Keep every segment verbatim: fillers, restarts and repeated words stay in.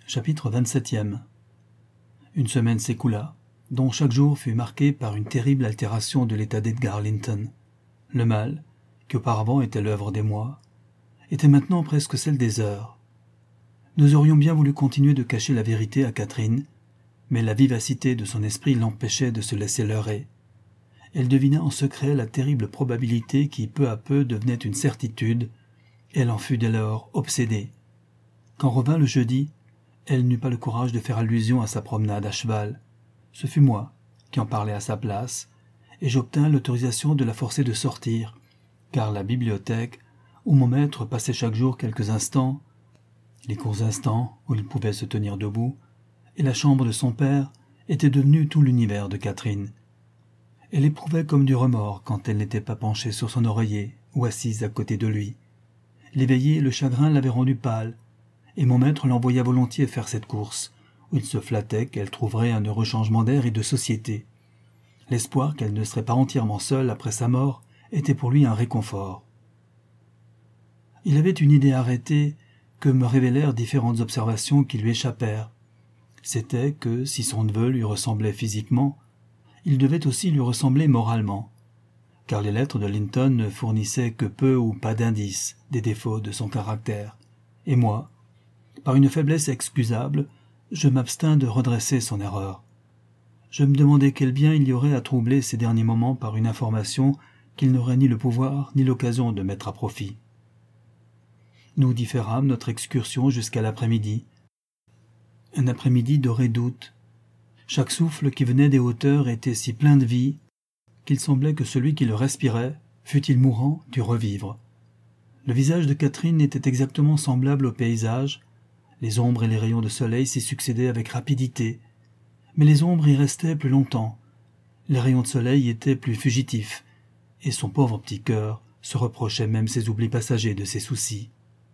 Chapitre vingt-septième. Une semaine s'écoula, dont chaque jour fut marqué par une terrible altération de l'état d'Edgar Linton. Le mal, qui auparavant était l'œuvre des mois, était maintenant presque celle des heures. Nous aurions bien voulu continuer de cacher la vérité à Catherine, mais la vivacité de son esprit l'empêchait de se laisser leurrer. Elle devina en secret la terrible probabilité qui peu à peu devenait une certitude. Elle en fut dès lors obsédée. Quand revint le jeudi, elle n'eut pas le courage de faire allusion à sa promenade à cheval. Ce fut moi qui en parlai à sa place, et j'obtins l'autorisation de la forcer de sortir, car la bibliothèque, où mon maître passait chaque jour quelques instants, les courts instants où il pouvait se tenir debout, et la chambre de son père étaient devenus tout l'univers de Catherine. Elle éprouvait comme du remords quand elle n'était pas penchée sur son oreiller ou assise à côté de lui. L'éveillé et le chagrin l'avaient rendue pâle, et mon maître l'envoya volontiers faire cette course, où il se flattait qu'elle trouverait un heureux changement d'air et de société. L'espoir qu'elle ne serait pas entièrement seule après sa mort était pour lui un réconfort. Il avait une idée arrêtée que me révélèrent différentes observations qui lui échappèrent. C'était que, si son neveu lui ressemblait physiquement, il devait aussi lui ressembler moralement, car les lettres de Linton ne fournissaient que peu ou pas d'indices des défauts de son caractère, et moi, par une faiblesse excusable, je m'abstins de redresser son erreur. Je me demandais quel bien il y aurait à troubler ces derniers moments par une information qu'il n'aurait ni le pouvoir ni l'occasion de mettre à profit. Nous différâmes notre excursion jusqu'à l'après-midi. Un après-midi doré d'août. Chaque souffle qui venait des hauteurs était si plein de vie qu'il semblait que celui qui le respirait, fût-il mourant, dût revivre. Le visage de Catherine était exactement semblable au paysage. Les ombres et les rayons de soleil s'y succédaient avec rapidité, mais les ombres y restaient plus longtemps. Les rayons de soleil étaient plus fugitifs, et son pauvre petit cœur se reprochait même ses oublis passagers de ses soucis.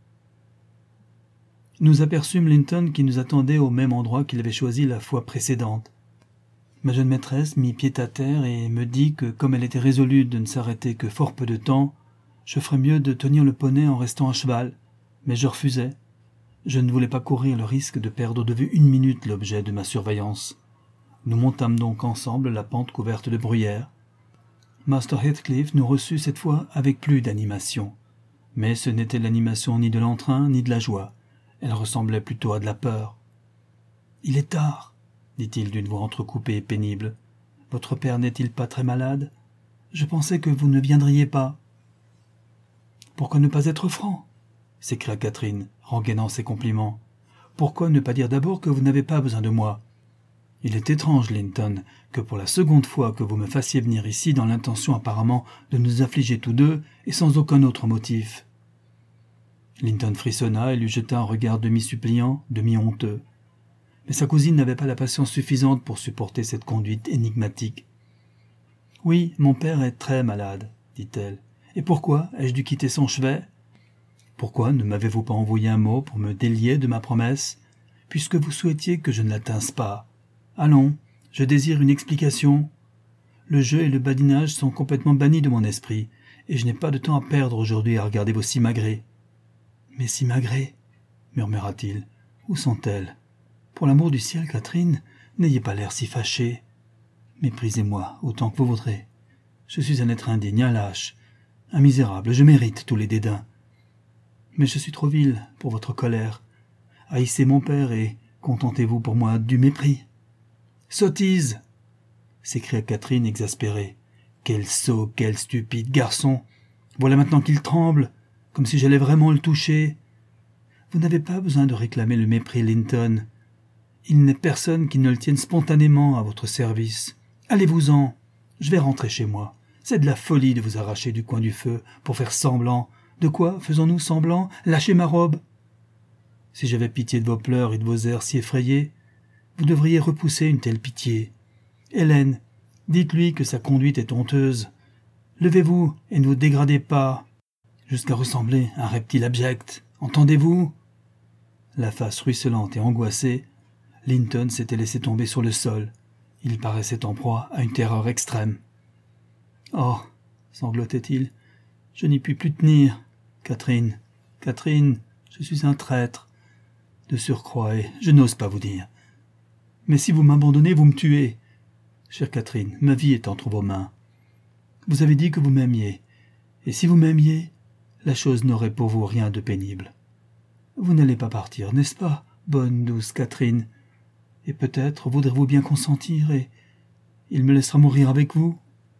Nous aperçûmes Linton qui nous attendait au même endroit qu'il avait choisi la fois précédente. Ma jeune maîtresse mit pied à terre et me dit que, comme elle était résolue de ne s'arrêter que fort peu de temps, je ferais mieux de tenir le poney en restant à cheval, mais je refusai. Je ne voulais pas courir le risque de perdre de vue une minute l'objet de ma surveillance. Nous montâmes donc ensemble la pente couverte de bruyère. Master Heathcliff nous reçut cette fois avec plus d'animation. Mais ce n'était l'animation ni de l'entrain ni de la joie. Elle ressemblait plutôt à de la peur. « Il est tard, » dit-il d'une voix entrecoupée et pénible. « Votre père n'est-il pas très malade? Je pensais que vous ne viendriez pas. »« Pourquoi ne pas être franc ?» s'écria Catherine, rengainant ses compliments. « Pourquoi ne pas dire d'abord que vous n'avez pas besoin de moi? Il est étrange, Linton, que pour la seconde fois que vous me fassiez venir ici dans l'intention apparemment de nous affliger tous deux et sans aucun autre motif. » Linton frissonna et lui jeta un regard demi-suppliant, demi-honteux. Mais sa cousine n'avait pas la patience suffisante pour supporter cette conduite énigmatique. « Oui, mon père est très malade, dit-elle. Et pourquoi ai-je dû quitter son chevet? Pourquoi ne m'avez-vous pas envoyé un mot pour me délier de ma promesse, puisque vous souhaitiez que je ne la tinsse pas? Allons, je désire une explication. Le jeu et le badinage sont complètement bannis de mon esprit, et je n'ai pas de temps à perdre aujourd'hui à regarder vos simagrées. »« Mes simagrées, murmura-t-il, où sont-elles? Pour l'amour du ciel, Catherine, n'ayez pas l'air si fâchée. Méprisez-moi autant que vous voudrez. Je suis un être indigne, un lâche, un misérable, je mérite tous les dédains. Mais je suis trop vil pour votre colère. Haïssez mon père et contentez-vous pour moi du mépris. »« Sottise !» s'écria Catherine exaspérée. « Quel sot, quel stupide garçon! Voilà maintenant qu'il tremble, comme si j'allais vraiment le toucher. Vous n'avez pas besoin de réclamer le mépris, Linton. Il n'est personne qui ne le tienne spontanément à votre service. Allez-vous-en, je vais rentrer chez moi. C'est de la folie de vous arracher du coin du feu pour faire semblant. De quoi faisons-nous semblant? Lâchez ma robe. Si j'avais pitié de vos pleurs et de vos airs si effrayés, vous devriez repousser une telle pitié. Hélène, dites-lui que sa conduite est honteuse. Levez-vous et ne vous dégradez pas, jusqu'à ressembler à un reptile abject. Entendez-vous » La face ruisselante et angoissée, Linton s'était laissé tomber sur le sol. Il paraissait en proie à une terreur extrême. « Oh » sanglotait-il, « je n'y puis plus tenir. Catherine, Catherine, je suis un traître. de surcroît, et je n'ose pas vous dire. Mais si vous m'abandonnez, vous me tuez. Chère Catherine, ma vie est entre vos mains. Vous avez dit que vous m'aimiez, et si vous m'aimiez, la chose n'aurait pour vous rien de pénible. Vous n'allez pas partir, n'est-ce pas, bonne, douce Catherine? Et peut-être voudrez-vous bien consentir, et il me laissera mourir avec vous.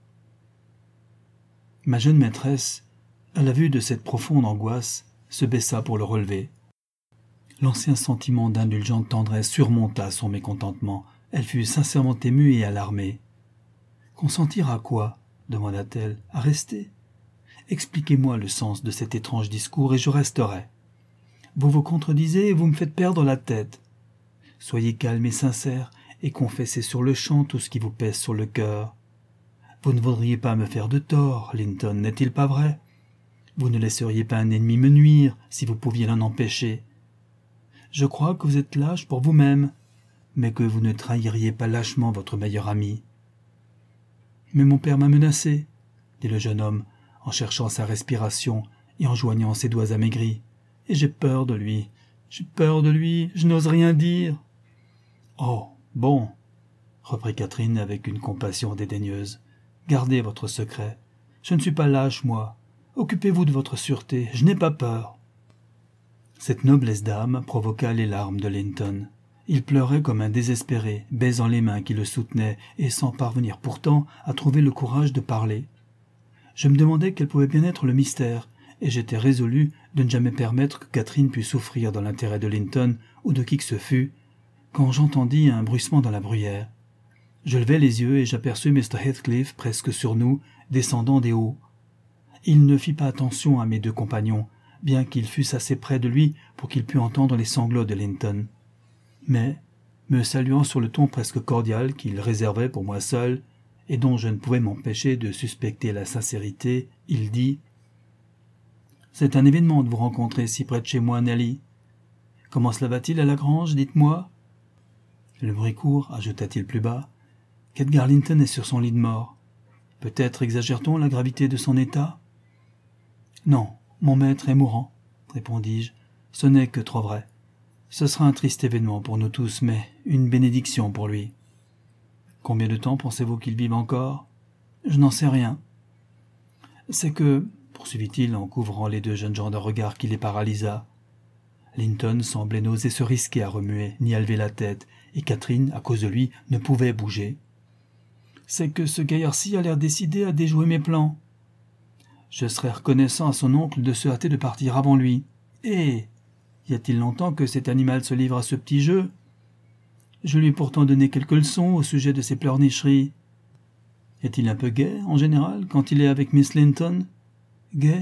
Ma jeune maîtresse, à la vue de cette profonde angoisse, se baissa pour le relever. L'ancien sentiment d'indulgente tendresse surmonta son mécontentement. Elle fut sincèrement émue et alarmée. « Consentir à quoi ?» demanda-t-elle. « À rester ? Expliquez-moi le sens de cet étrange discours et je resterai. Vous vous contredisez et vous me faites perdre la tête. Soyez calme et sincère et confessez sur le champ tout ce qui vous pèse sur le cœur. Vous ne voudriez pas me faire de tort, Linton, n'est-il pas vrai? Vous ne laisseriez pas un ennemi me nuire si vous pouviez l'en empêcher. Je crois que vous êtes lâche pour vous-même, mais que vous ne trahiriez pas lâchement votre meilleur ami. »« Mais mon père m'a menacé, » dit le jeune homme, en cherchant sa respiration et en joignant ses doigts amaigris. « Et j'ai peur de lui, j'ai peur de lui, je n'ose rien dire. »« Oh, bon, » reprit Catherine avec une compassion dédaigneuse. « Gardez votre secret. Je ne suis pas lâche, moi. Occupez-vous de votre sûreté, je n'ai pas peur. » Cette noblesse d'âme provoqua les larmes de Linton. Il pleurait comme un désespéré, baisant les mains qui le soutenaient et sans parvenir pourtant à trouver le courage de parler. Je me demandais quel pouvait bien être le mystère, et j'étais résolu de ne jamais permettre que Catherine pût souffrir dans l'intérêt de Linton ou de qui que ce fût, quand j'entendis un bruissement dans la bruyère. Je levai les yeux et j'aperçus Mr Heathcliff presque sur nous, descendant des hauts. Il ne fit pas attention à mes deux compagnons, bien qu'ils fussent assez près de lui pour qu'il pût entendre les sanglots de Linton. Mais, me saluant sur le ton presque cordial qu'il réservait pour moi seul, et dont je ne pouvais m'empêcher de suspecter la sincérité, il dit « C'est un événement de vous rencontrer si près de chez moi, Nelly. Comment cela va-t-il à la grange, dites-moi » Le bruit court, ajouta-t-il plus bas, qu'Edgar Linton est sur son lit de mort. Peut-être exagère-t-on la gravité de son état ? Non, mon maître est mourant, répondis-je. Ce n'est que trop vrai. Ce sera un triste événement pour nous tous, mais une bénédiction pour lui. Combien de temps pensez-vous qu'il vive encore ? Je n'en sais rien. C'est que, poursuivit-il en couvrant les deux jeunes gens d'un regard qui les paralysa. Linton semblait n'oser se risquer à remuer, ni à lever la tête, et Catherine, à cause de lui, ne pouvait bouger. C'est que ce gaillard-ci a l'air décidé à déjouer mes plans. Je serais reconnaissant à son oncle de se hâter de partir avant lui. Et y a-t-il longtemps que cet animal se livre à ce petit jeu ? Je lui ai pourtant donné quelques leçons au sujet de ses pleurnicheries. Est-il un peu gai, en général, quand il est avec Miss Linton ? Gai ?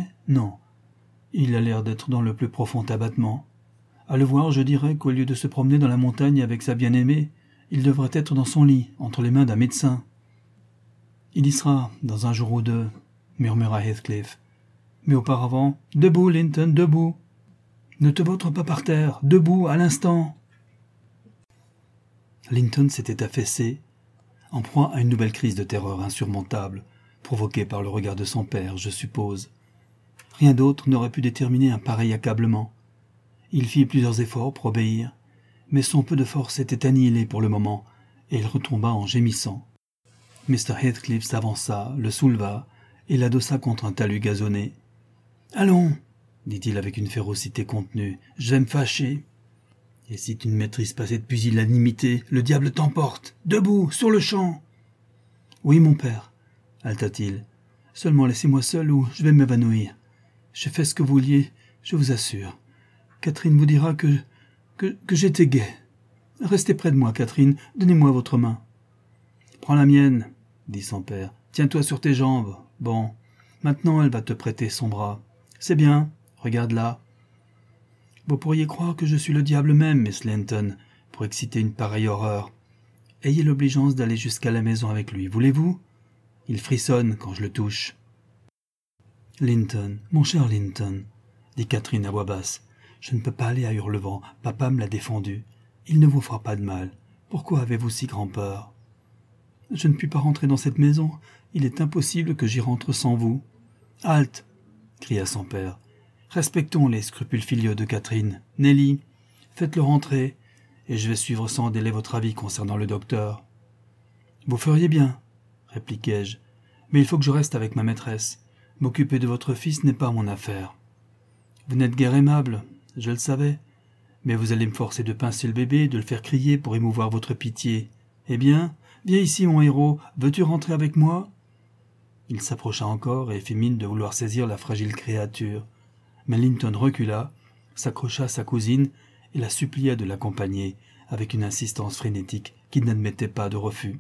Non. Il a l'air d'être dans le plus profond abattement. À le voir, je dirais qu'au lieu de se promener dans la montagne avec sa bien-aimée, il devrait être dans son lit, entre les mains d'un médecin. Il y sera, dans un jour ou deux, murmura Heathcliff. Mais auparavant, debout, Linton, debout. Ne te vautre pas par terre, debout, à l'instant. Linton s'était affaissé, en proie à une nouvelle crise de terreur insurmontable, provoquée par le regard de son père, je suppose. Rien d'autre n'aurait pu déterminer un pareil accablement. Il fit plusieurs efforts pour obéir, mais son peu de force était annihilé pour le moment, et il retomba en gémissant. Mr Heathcliff s'avança, le souleva, et l'adossa contre un talus gazonné. « Allons !» dit-il avec une férocité contenue, « je vais me fâcher. Et si tu ne maîtrises pas cette pusillanimité, le diable t'emporte. Debout, sur le champ !»« Oui, mon père, » haleta-t-il. « Seulement laissez-moi seul ou je vais m'évanouir. J'ai fait ce que vous vouliez, je vous assure. Catherine vous dira que, que, que j'étais gai. Restez près de moi, Catherine, donnez-moi votre main. »« Prends la mienne, » dit son père. « Tiens-toi sur tes jambes. Bon, maintenant elle va te prêter son bras. C'est bien, regarde là. Vous pourriez croire que je suis le diable même, Miss Linton, pour exciter une pareille horreur. Ayez l'obligeance d'aller jusqu'à la maison avec lui, voulez-vous ? Il frissonne quand je le touche. »« Linton, mon cher Linton, » dit Catherine à voix basse, « je ne peux pas aller à Hurlevent, papa me l'a défendu. Il ne vous fera pas de mal. Pourquoi avez-vous si grand peur ? » ?»« Je ne puis pas rentrer dans cette maison. Il est impossible que j'y rentre sans vous. »« Halte !» cria son père. « Respectons les scrupules filiaux de Catherine. Nelly, Faites-le rentrer, et je vais suivre sans délai votre avis concernant le docteur. »« Vous feriez bien, » répliquai-je, « mais il faut que je reste avec ma maîtresse. M'occuper de votre fils n'est pas mon affaire. Vous n'êtes guère aimable, je le savais, mais vous allez me forcer de pincer le bébé, de le faire crier pour émouvoir votre pitié. Eh bien, viens ici, mon héros, veux-tu rentrer avec moi ?» Il s'approcha encore et fit mine de vouloir saisir la fragile créature. Mais Linton recula, s'accrocha à sa cousine et la supplia de l'accompagner, avec une insistance frénétique qui n'admettait pas de refus.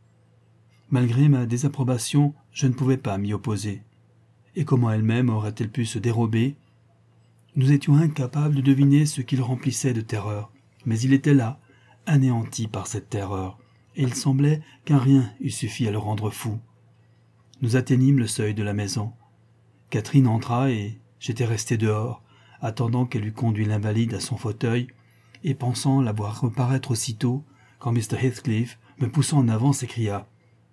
Malgré ma désapprobation, je ne pouvais pas m'y opposer. Et comment elle-même aurait-elle pu se dérober ? Nous étions incapables de deviner ce qui le remplissait de terreur, mais il était là, anéanti par cette terreur, et il semblait qu'un rien eût suffi à le rendre fou. Nous atteignîmes le seuil de la maison. Catherine entra et j'étais resté dehors, attendant qu'elle eût conduit l'invalide à son fauteuil, et pensant la voir reparaître aussitôt, quand mister Heathcliff, me poussant en avant, s'écria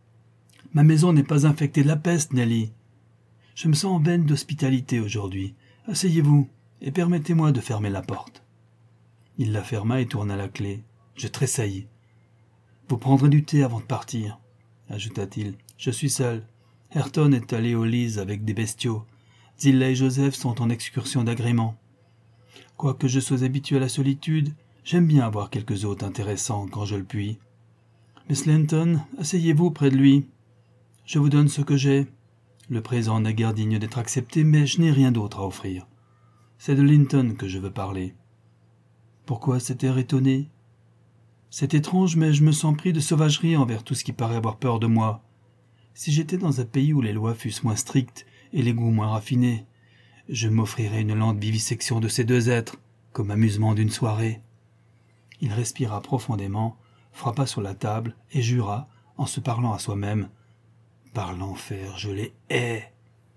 « Ma maison n'est pas infectée de la peste, Nelly. Je me sens en veine d'hospitalité aujourd'hui. Asseyez-vous et permettez-moi de fermer la porte. » Il la ferma et tourna la clé. Je tressaillis. « Vous prendrez du thé avant de partir, » ajouta-t-il. « Je suis seul. Ayrton est allé aux Leas avec des bestiaux. Zillah et Joseph sont en excursion d'agrément. Quoique je sois habitué à la solitude, j'aime bien avoir quelques hôtes intéressants quand je le puis. Miss Linton, asseyez-vous près de lui. Je vous donne ce que j'ai. Le présent n'est guère digne d'être accepté, mais je n'ai rien d'autre à offrir. C'est de Linton que je veux parler. » Pourquoi cet air étonné ? C'est étrange, mais je me sens pris de sauvagerie envers tout ce qui paraît avoir peur de moi. Si j'étais dans un pays où les lois fussent moins strictes et les goûts moins raffinés, je m'offrirais une lente vivisection de ces deux êtres, comme amusement d'une soirée. Il respira profondément, frappa sur la table et jura, en se parlant à soi-même, « Par l'enfer, je les hais !»«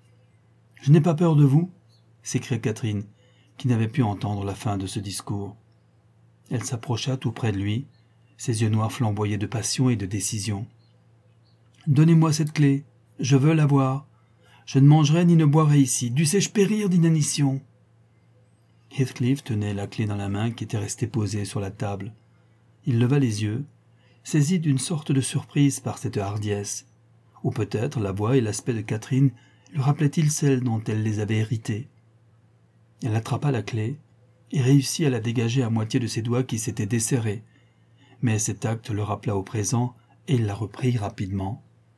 Je n'ai pas peur de vous !» s'écria Catherine, qui n'avait pu entendre la fin de ce discours. Elle s'approcha tout près de lui, ses yeux noirs flamboyaient de passion et de décision. « Donnez-moi cette clé, je veux la voir. Je ne mangerai ni ne boirai ici, dussé-je périr d'inanition. » Heathcliff tenait la clé dans la main qui était restée posée sur la table. Il leva les yeux, saisi d'une sorte de surprise par cette hardiesse. Ou peut-être la voix et l'aspect de Catherine lui rappelaient-ils celles dont elle les avait hérités. Elle attrapa la clé et réussit à la dégager à moitié de ses doigts qui s'étaient desserrés. Mais cet acte le rappela au présent et il la reprit rapidement.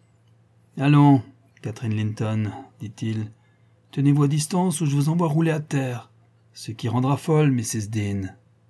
« Allons, Catherine Linton, dit-il, tenez-vous à distance ou je vous envoie rouler à terre, ce qui rendra folle missus Dean. »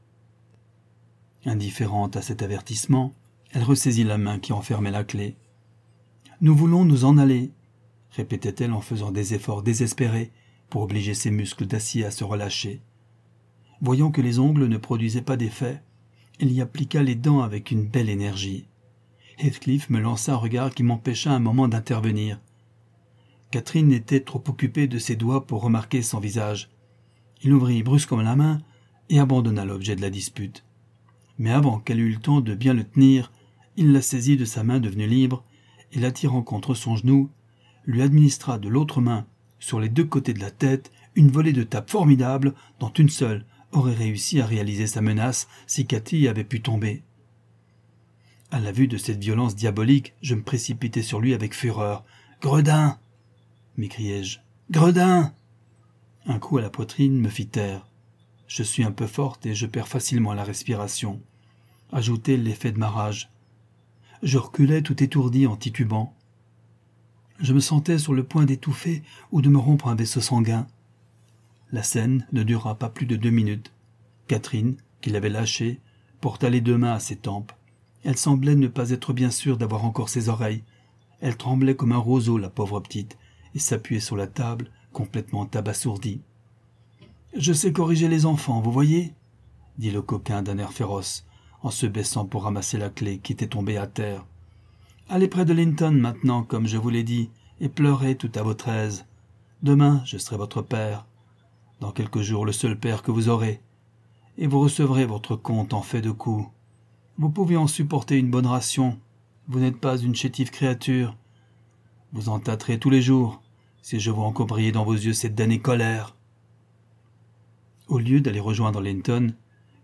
Indifférente à cet avertissement, elle ressaisit la main qui enfermait la clé. « Nous voulons nous en aller, » répétait-elle en faisant des efforts désespérés pour obliger ses muscles d'acier à se relâcher. Voyant que les ongles ne produisaient pas d'effet, elle y appliqua les dents avec une belle énergie. Heathcliff me lança un regard qui m'empêcha un moment d'intervenir. Catherine était trop occupée de ses doigts pour remarquer son visage. Il ouvrit brusquement la main et abandonna l'objet de la dispute. Mais avant qu'elle eût le temps de bien le tenir, il la saisit de sa main devenue libre et l'attirant contre son genou, lui administra de l'autre main, sur les deux côtés de la tête, une volée de tapes formidables dont une seule aurait réussi à réaliser sa menace si Cathy avait pu tomber. À la vue de cette violence diabolique, je me précipitai sur lui avec fureur. « Gredin !» m'écriai-je. « Gredin !» Un coup à la poitrine me fit taire. Je suis un peu forte et je perds facilement la respiration. Ajoutez l'effet de ma rage. Je reculais tout étourdi en titubant. Je me sentais sur le point d'étouffer ou de me rompre un vaisseau sanguin. La scène ne dura pas plus de deux minutes. Catherine, qui l'avait lâché, porta les deux mains à ses tempes. Elle semblait ne pas être bien sûre d'avoir encore ses oreilles. Elle tremblait comme un roseau, la pauvre petite, et s'appuyait sur la table, complètement abasourdie. « Je sais corriger les enfants, vous voyez ?» dit le coquin d'un air féroce, en se baissant pour ramasser la clé qui était tombée à terre. « Allez près de Linton maintenant, comme je vous l'ai dit, et pleurez tout à votre aise. Demain, je serai votre père. Dans quelques jours, le seul père que vous aurez. Et vous recevrez votre compte en fait de coups. Vous pouvez en supporter une bonne ration. Vous n'êtes pas une chétive créature. Vous en tâterez tous les jours, si je vois encore briller dans vos yeux cette damnée colère. » Au lieu d'aller rejoindre Linton,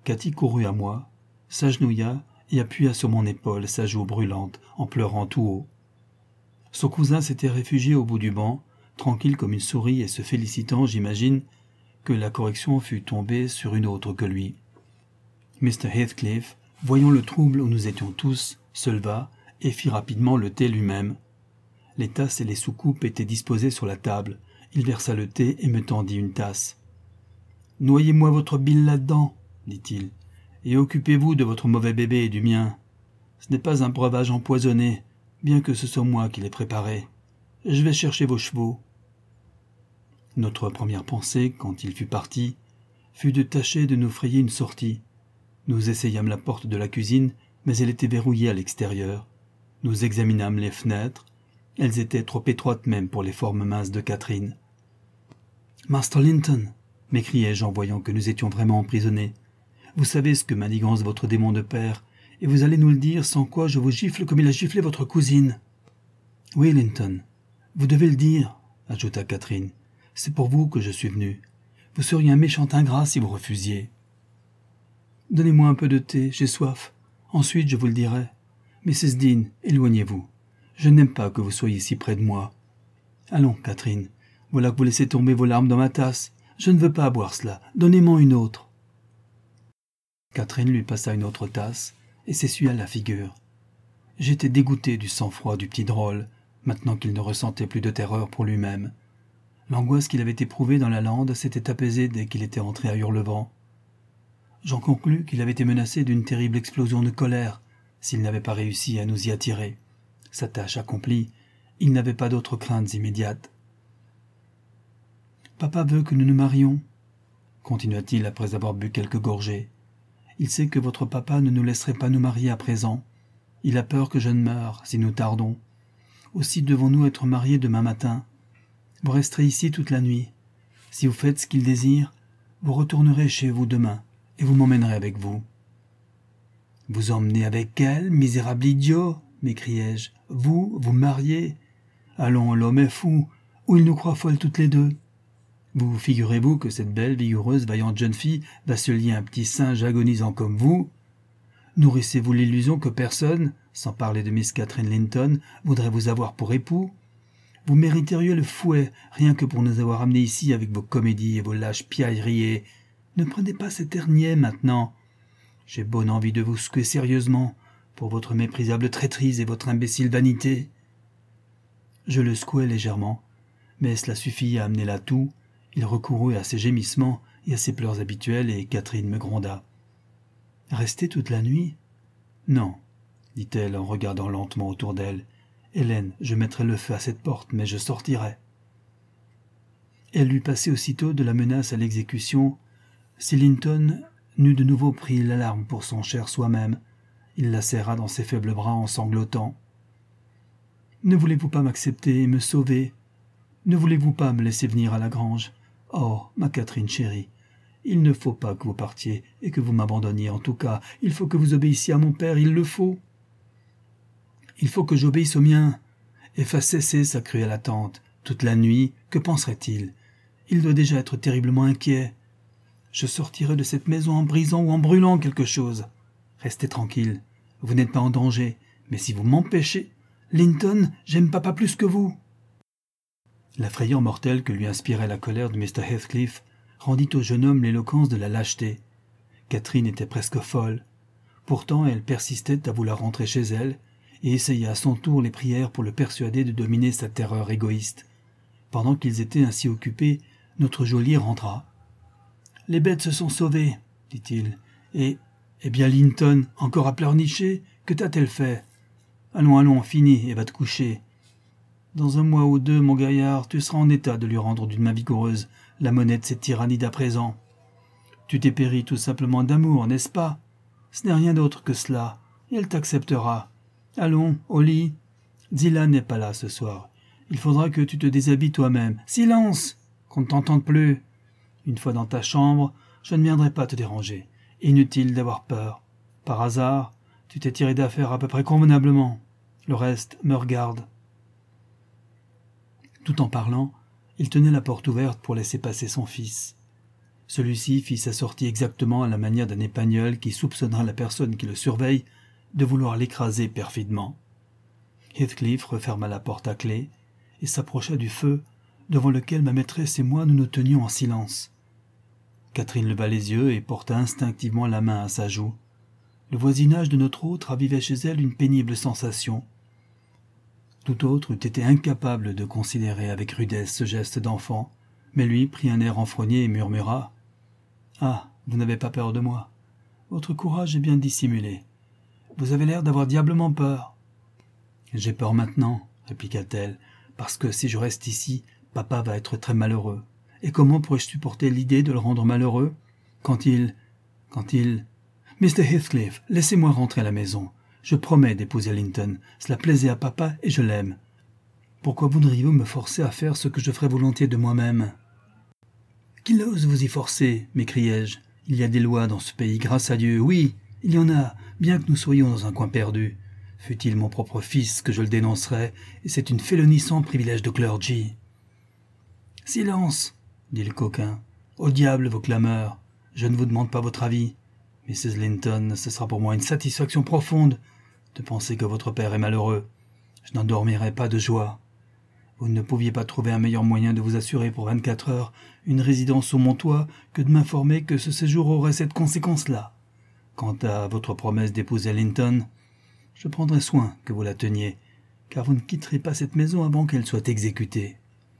Cathy courut à moi, s'agenouilla et appuya sur mon épaule sa joue brûlante en pleurant tout haut. Son cousin s'était réfugié au bout du banc, tranquille comme une souris et se félicitant, j'imagine, que la correction fût tombée sur une autre que lui. mister Heathcliff, voyant le trouble où nous étions tous, se leva et fit rapidement le thé lui-même. Les tasses et les soucoupes étaient disposées sur la table. Il versa le thé et me tendit une tasse. « Noyez-moi votre bile là-dedans, » dit-il, « et occupez-vous de votre mauvais bébé et du mien. Ce n'est pas un breuvage empoisonné, bien que ce soit moi qui l'ai préparé. Je vais chercher vos chevaux. » Notre première pensée, quand il fut parti, fut de tâcher de nous frayer une sortie. Nous essayâmes la porte de la cuisine, mais elle était verrouillée à l'extérieur. Nous examinâmes les fenêtres. Elles étaient trop étroites même pour les formes minces de Catherine. « Master Linton !» m'écriai-je en voyant que nous étions vraiment emprisonnés. « Vous savez ce que manigance votre démon de père, et vous allez nous le dire sans quoi je vous gifle comme il a giflé votre cousine. »« Oui, Linton, vous devez le dire, » ajouta Catherine. « C'est pour vous que je suis venu. Vous seriez un méchant ingrat si vous refusiez. »« Donnez-moi un peu de thé, j'ai soif. Ensuite je vous le dirai. missus Dean, éloignez-vous. Je n'aime pas que vous soyez si près de moi. Allons, Catherine, voilà que vous laissez tomber vos larmes dans ma tasse. Je ne veux pas boire cela. Donnez-moi une autre. » Catherine lui passa une autre tasse et s'essuya la figure. J'étais dégoûté du sang-froid du petit drôle, maintenant qu'il ne ressentait plus de terreur pour lui-même. L'angoisse qu'il avait éprouvée dans la lande s'était apaisée dès qu'il était entré à Hurlevent. J'en conclus qu'il avait été menacé d'une terrible explosion de colère s'il n'avait pas réussi à nous y attirer. Sa tâche accomplie, il n'avait pas d'autres craintes immédiates. « Papa veut que nous nous marions, » continua-t-il après avoir bu quelques gorgées. « Il sait que votre papa ne nous laisserait pas nous marier à présent. Il a peur que je ne meure si nous tardons. Aussi devons-nous être mariés demain matin. Vous resterez ici toute la nuit. Si vous faites ce qu'il désire, vous retournerez chez vous demain et vous m'emmènerez avec vous. »« Vous emmenez avec elle, misérable idiot !» m'écriai-je. « Vous, vous mariez ? Allons, l'homme est fou, ou il nous croit folles toutes les deux. Vous figurez-vous que cette belle, vigoureuse, vaillante jeune fille va se lier à un petit singe agonisant comme vous ? Nourrissez-vous l'illusion que personne, sans parler de Miss Catherine Linton, voudrait vous avoir pour époux ? Vous mériteriez le fouet, rien que pour nous avoir amenés ici avec vos comédies et vos lâches piailleries. Ne prenez pas cet air niais maintenant. J'ai bonne envie de vous secouer sérieusement, pour votre méprisable traîtrise et votre imbécile vanité. » Je le secouai légèrement, mais cela suffit à amener la toux. Il recourut à ses gémissements et à ses pleurs habituels, et Catherine me gronda. « Rester toute la nuit ? » ?»« Non, » dit-elle en regardant lentement autour d'elle. « Hélène, je mettrai le feu à cette porte, mais je sortirai. » Elle lui passait aussitôt de la menace à l'exécution. Si Linton n'eût de nouveau pris l'alarme pour son cher soi-même, il la serra dans ses faibles bras en sanglotant. « Ne voulez-vous pas m'accepter et me sauver ? Ne voulez-vous pas me laisser venir à la grange ? Oh, ma Catherine chérie, il ne faut pas que vous partiez et que vous m'abandonniez. En tout cas, il faut que vous obéissiez à mon père, il le faut. Il faut que j'obéisse au mien et fasse cesser sa cruelle attente. Toute la nuit, que penserait-il ? Il doit déjà être terriblement inquiet. Je sortirai de cette maison en brisant ou en brûlant quelque chose. Restez tranquille, vous n'êtes pas en danger, mais si vous m'empêchez, Linton, j'aime papa plus que vous. » La frayeur mortelle que lui inspirait la colère de mister Heathcliff rendit au jeune homme l'éloquence de la lâcheté. Catherine était presque folle. Pourtant, elle persistait à vouloir rentrer chez elle et essaya à son tour les prières pour le persuader de dominer sa terreur égoïste. Pendant qu'ils étaient ainsi occupés, notre geôlier rentra. « Les bêtes se sont sauvées, » dit-il. « Et, eh bien, Linton, encore à pleurnicher, que t'a-t-elle fait ? Allons, allons, finis et va te coucher. Dans un mois ou deux, mon gaillard, tu seras en état de lui rendre d'une main vigoureuse la monnaie de cette tyrannie d'à présent. Tu t'es péri tout simplement d'amour, n'est-ce pas ? Ce n'est rien d'autre que cela, et elle t'acceptera. Allons, au lit. Zillah n'est pas là ce soir. Il faudra que tu te déshabilles toi-même. Silence ! Qu'on ne t'entende plus. Une fois dans ta chambre, je ne viendrai pas te déranger. Inutile d'avoir peur. Par hasard, tu t'es tiré d'affaire à peu près convenablement. Le reste me regarde. » Tout en parlant, il tenait la porte ouverte pour laisser passer son fils. Celui-ci fit sa sortie exactement à la manière d'un épagneul qui soupçonnera la personne qui le surveille de vouloir l'écraser perfidement. Heathcliff referma la porte à clé et s'approcha du feu devant lequel ma maîtresse et moi nous nous tenions en silence. Catherine leva les yeux et porta instinctivement la main à sa joue. Le voisinage de notre hôte ravivait chez elle une pénible sensation. Tout autre eût été incapable de considérer avec rudesse ce geste d'enfant, mais lui prit un air renfrogné et murmura « Ah, vous n'avez pas peur de moi. Votre courage est bien dissimulé. Vous avez l'air d'avoir diablement peur. »« J'ai peur maintenant, » répliqua-t-elle, « parce que si je reste ici, papa va être très malheureux. Et comment pourrais-je supporter l'idée de le rendre malheureux quand il... quand il... Mister Heathcliff, laissez-moi rentrer à la maison. Je promets d'épouser Linton. Cela plaisait à papa et je l'aime. Pourquoi voudriez-vous me forcer à faire ce que je ferais volontiers de moi-même ?»« Qu'il ose vous y forcer ?» m'écriai-je. « Il y a des lois dans ce pays, grâce à Dieu. Oui, il y en a, bien que nous soyons dans un coin perdu. Fût-il mon propre fils que je le dénoncerais, et c'est une félonie sans privilège de clergy. »« Silence !» dit le coquin. « Au diable vos clameurs. Je ne vous demande pas votre avis. missus Linton, ce sera pour moi une satisfaction profonde de penser que votre père est malheureux. Je n'en dormirai pas de joie. Vous ne pouviez pas trouver un meilleur moyen de vous assurer pour vingt-quatre heures une résidence sous mon toit que de m'informer que ce séjour aurait cette conséquence-là. Quant à votre promesse d'épouser Linton, je prendrai soin que vous la teniez, car vous ne quitterez pas cette maison avant qu'elle soit exécutée. »«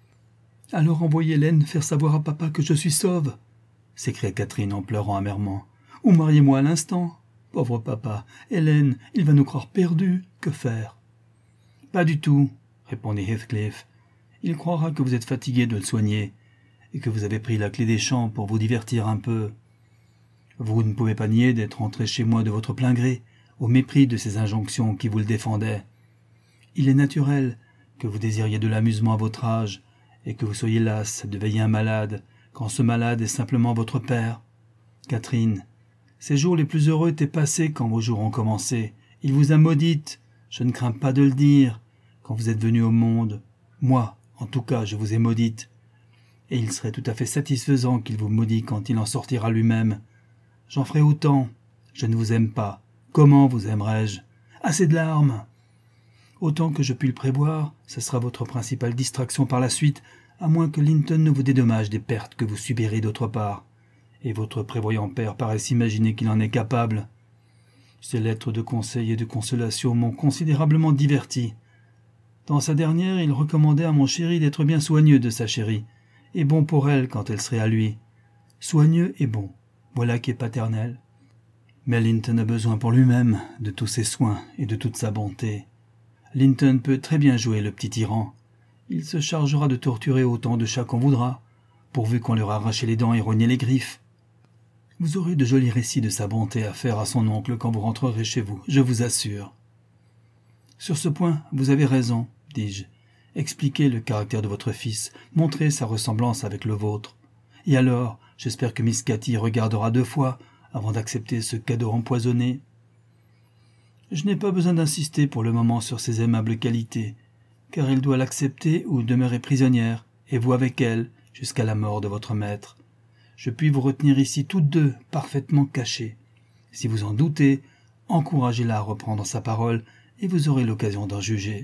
Alors envoyez Hélène faire savoir à papa que je suis sauve !» s'écria Catherine en pleurant amèrement. « Ou mariez-moi à l'instant. Pauvre papa, Hélène, il va nous croire perdus. Que faire ?»« Pas du tout, » répondit Heathcliff. « Il croira que vous êtes fatigué de le soigner et que vous avez pris la clé des champs pour vous divertir un peu. Vous ne pouvez pas nier d'être entré chez moi de votre plein gré, au mépris de ces injonctions qui vous le défendaient. Il est naturel que vous désiriez de l'amusement à votre âge et que vous soyez lasse de veiller un malade quand ce malade est simplement votre père. Catherine, ces jours les plus heureux étaient passés quand vos jours ont commencé. Il vous a maudite, je ne crains pas de le dire, quand vous êtes venue au monde. Moi, en tout cas, je vous ai maudite. Et il serait tout à fait satisfaisant qu'il vous maudit quand il en sortira lui-même. J'en ferai autant. Je ne vous aime pas. Comment vous aimerais-je? Assez de larmes. Autant que je puis le prévoir, ce sera votre principale distraction par la suite, à moins que Linton ne vous dédommage des pertes que vous subirez d'autre part. Et votre prévoyant père paraît s'imaginer qu'il en est capable. Ces lettres de conseil et de consolation m'ont considérablement diverti. Dans sa dernière, il recommandait à mon chéri d'être bien soigneux de sa chérie, et bon pour elle quand elle serait à lui. Soigneux et bon, voilà qui est paternel. Mais Linton a besoin pour lui-même de tous ses soins et de toute sa bonté. Linton peut très bien jouer le petit tyran. Il se chargera de torturer autant de chats qu'on voudra, pourvu qu'on leur arrache les dents et rogner les griffes. Vous aurez de jolis récits de sa bonté à faire à son oncle quand vous rentrerez chez vous, je vous assure. Sur ce point, vous avez raison, dis-je. Expliquez le caractère de votre fils, montrez sa ressemblance avec le vôtre. Et alors, j'espère que Miss Cathy regardera deux fois avant d'accepter ce cadeau empoisonné. Je n'ai pas besoin d'insister pour le moment sur ses aimables qualités, car elle doit l'accepter ou demeurer prisonnière, et vous avec elle, jusqu'à la mort de votre maître. Je puis vous retenir ici toutes deux, parfaitement cachées. Si vous en doutez, encouragez-la à reprendre sa parole, et vous aurez l'occasion d'en juger.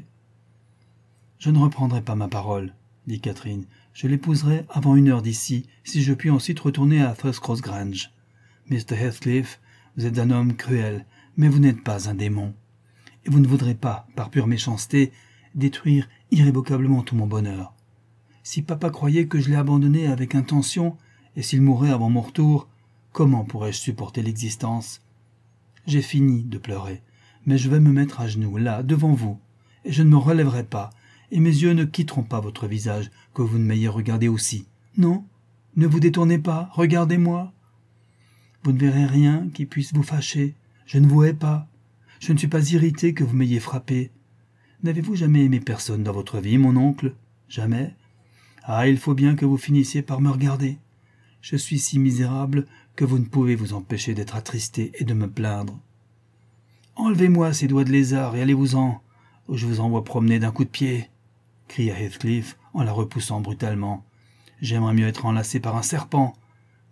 « Je ne reprendrai pas ma parole, » dit Catherine. « Je l'épouserai avant une heure d'ici, si je puis ensuite retourner à Thrushcross Grange. mister Heathcliff, vous êtes un homme cruel, mais vous n'êtes pas un démon. Et vous ne voudrez pas, par pure méchanceté, détruire irrévocablement tout mon bonheur. Si papa croyait que je l'ai abandonné avec intention, et s'il mourait avant mon retour, comment pourrais-je supporter l'existence? J'ai fini de pleurer, mais je vais me mettre à genoux, là, devant vous, et je ne me relèverai pas, et mes yeux ne quitteront pas votre visage, que vous ne m'ayez regardé aussi. Non, ne vous détournez pas, regardez-moi. Vous ne verrez rien qui puisse vous fâcher. Je ne vous hais pas. Je ne suis pas irrité que vous m'ayez frappé. N'avez-vous jamais aimé personne dans votre vie, mon oncle? Jamais? Ah, il faut bien que vous finissiez par me regarder. Je suis si misérable que vous ne pouvez vous empêcher d'être attristé et de me plaindre. Enlevez-moi ces doigts de lézard et allez-vous-en, ou je vous envoie promener d'un coup de pied, cria Heathcliff en la repoussant brutalement. J'aimerais mieux être enlacé par un serpent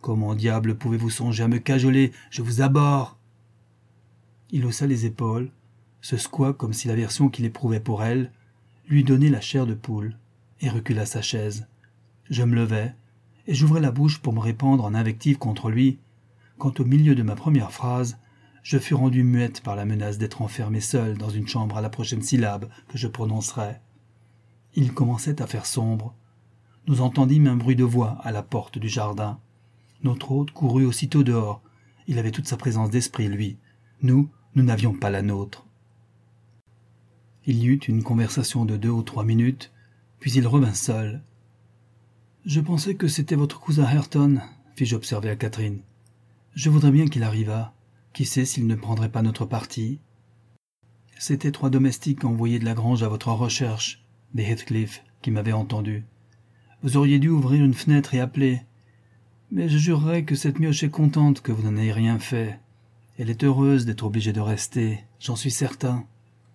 Comment diable pouvez-vous songer à me cajoler? Je vous abhorre !» Il haussa les épaules, se secoua comme si l'aversion qu'il éprouvait pour elle lui donnait la chair de poule, et recula sa chaise. Je me levai, et j'ouvrais la bouche pour me répandre en invectives contre lui, quand au milieu de ma première phrase, je fus rendue muette par la menace d'être enfermée seule dans une chambre à la prochaine syllabe que je prononcerais. Il commençait à faire sombre. Nous entendîmes un bruit de voix à la porte du jardin. Notre hôte courut aussitôt dehors. Il avait toute sa présence d'esprit, lui. Nous, nous n'avions pas la nôtre. Il y eut une conversation de deux ou trois minutes, puis il revint seul. « Je pensais que c'était votre cousin Ayrton, » fis-je observer à Catherine. « Je voudrais bien qu'il arrivât. Qui sait s'il ne prendrait pas notre parti ?» C'étaient trois domestiques envoyés de la grange à votre recherche, des Heathcliff, qui m'avaient entendu. Vous auriez dû ouvrir une fenêtre et appeler. Mais je jurerais que cette mioche est contente que vous n'en ayez rien fait. Elle est heureuse d'être obligée de rester, j'en suis certain.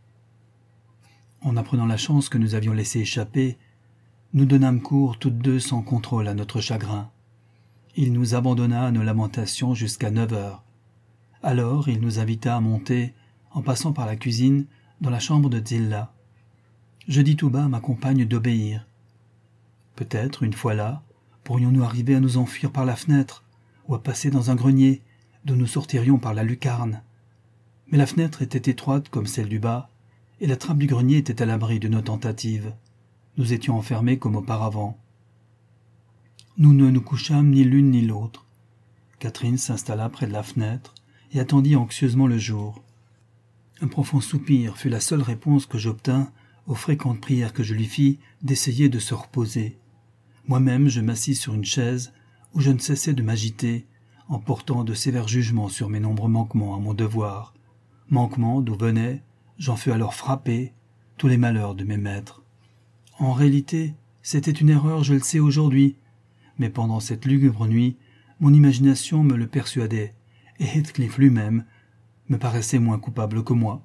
En apprenant la chance que nous avions laissé échapper, nous donnâmes cours toutes deux sans contrôle à notre chagrin. Il nous abandonna à nos lamentations jusqu'à neuf heures. Alors il nous invita à monter, en passant par la cuisine, dans la chambre de Zillah. Je dis tout bas à ma compagne d'obéir. Peut-être, une fois là, pourrions-nous arriver à nous enfuir par la fenêtre, ou à passer dans un grenier, d'où nous sortirions par la lucarne. Mais la fenêtre était étroite comme celle du bas, et la trappe du grenier était à l'abri de nos tentatives. Nous étions enfermés comme auparavant. Nous ne nous couchâmes ni l'une ni l'autre. Catherine s'installa près de la fenêtre et attendit anxieusement le jour. Un profond soupir fut la seule réponse que j'obtins aux fréquentes prières que je lui fis d'essayer de se reposer. Moi-même, je m'assis sur une chaise où je ne cessais de m'agiter, en portant de sévères jugements sur mes nombreux manquements à mon devoir, manquements d'où venaient, j'en fus alors frappé, tous les malheurs de mes maîtres. En réalité, c'était une erreur, je le sais aujourd'hui, mais pendant cette lugubre nuit, mon imagination me le persuadait, et Heathcliff lui-même me paraissait moins coupable que moi.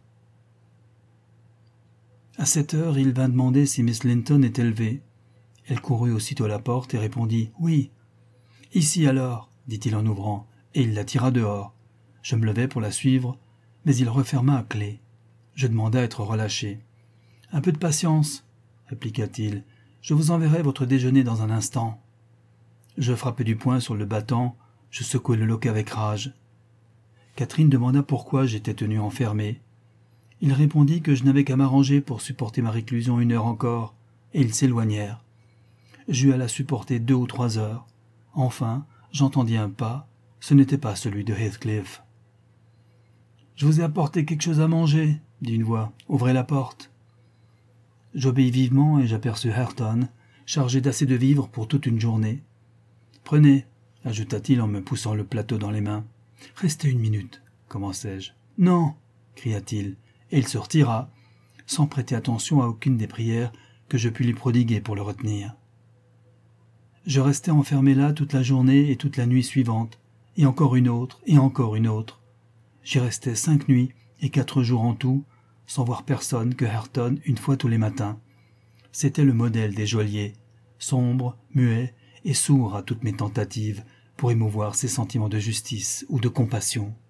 À sept heures, il vint demander si Miss Linton était levée. Elle courut aussitôt à la porte et répondit « Oui ». « Ici alors », dit-il en ouvrant, et il la tira dehors. Je me levai pour la suivre, mais il referma à clé. Je demandai à être relâché. « Un peu de patience », répliqua-t-il. « Je vous enverrai votre déjeuner dans un instant. » Je frappai du poing sur le battant, je secouai le loquet avec rage. Catherine demanda pourquoi j'étais tenu enfermé. Il répondit que je n'avais qu'à m'arranger pour supporter ma réclusion une heure encore, et ils s'éloignèrent. J'eus à la supporter deux ou trois heures. Enfin, j'entendis un pas, ce n'était pas celui de Heathcliff. « Je vous ai apporté quelque chose à manger, » dit une voix. « Ouvrez la porte. » J'obéis vivement et j'aperçus Ayrton, chargé d'assez de vivres pour toute une journée. « Prenez, » ajouta-t-il en me poussant le plateau dans les mains. « Restez une minute, » commençai-je. « Non » cria-t-il, et il se retira, sans prêter attention à aucune des prières que je pus lui prodiguer pour le retenir. Je restai enfermé là toute la journée et toute la nuit suivante, et encore une autre, et encore une autre. J'y restai cinq nuits et quatre jours en tout, sans voir personne que Ayrton une fois tous les matins. C'était le modèle des geôliers, sombre, muet et sourd à toutes mes tentatives pour émouvoir ses sentiments de justice ou de compassion.